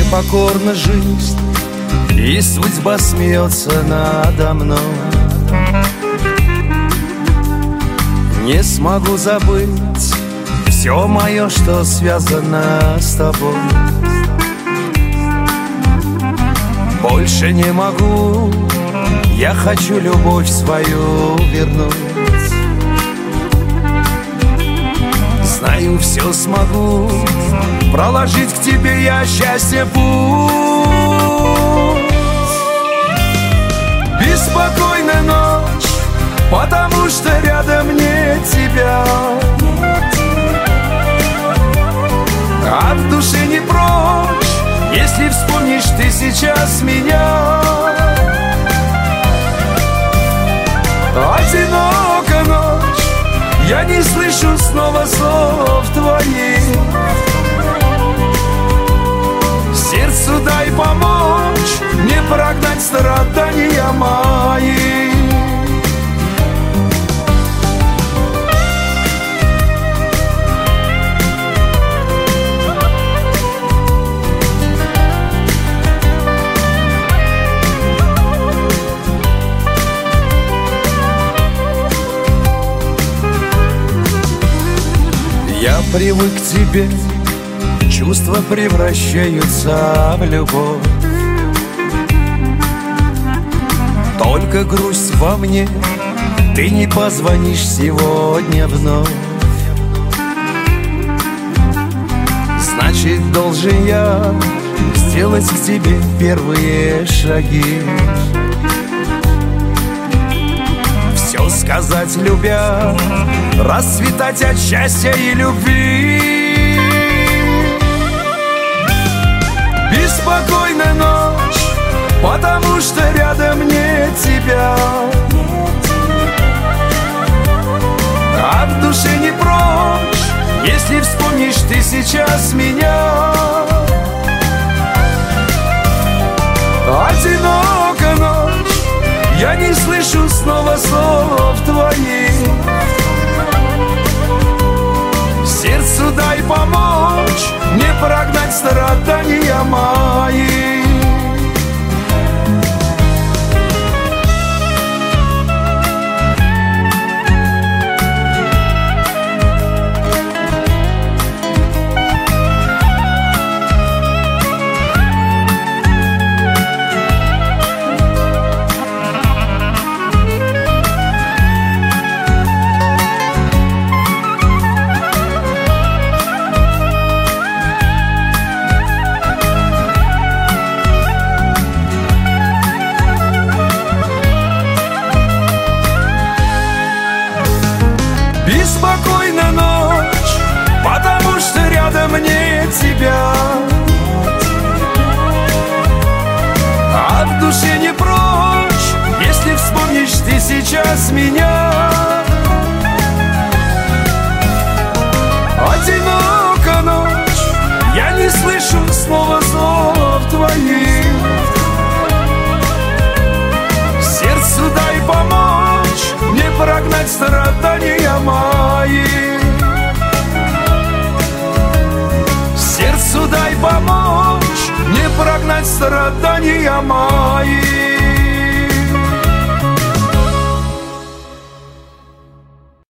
покорна жизнь, и судьба смеется надо мной. Не смогу забыть все мое, что связано с тобой. Больше не могу, я хочу любовь свою вернуть. Знаю, все смогу, проложить к тебе я счастье путь. Беспокойная ночь, потому что рядом нет тебя, а в душе не прочь, если вспомнишь ты сейчас меня. Одинока ночь, я не слышу снова слов твоих. Сердцу дай помочь, не прогнать страдания мои. Я привык к тебе, чувства превращаются в любовь. Только грусть во мне, ты не позвонишь сегодня вновь. Значит, должен я сделать к тебе первые шаги. Все сказать, любя, расцветать от счастья и любви. Беспокойная ночь, потому что рядом нет тебя, а в душе не прочь, если вспомнишь ты сейчас меня. Одинока ночь, я не слышу снова слов твоих. Сердцу дай помочь, не прогнать страдания мои. Беспокойная ночь, потому что рядом нет тебя, а в душе не прочь, если вспомнишь ты сейчас меня. Одинока ночь, я не слышу снова слов твоих. Сердцу дай помочь, не прогнать страдания мои. Сердцу дай помочь, не прогнать страдания мои.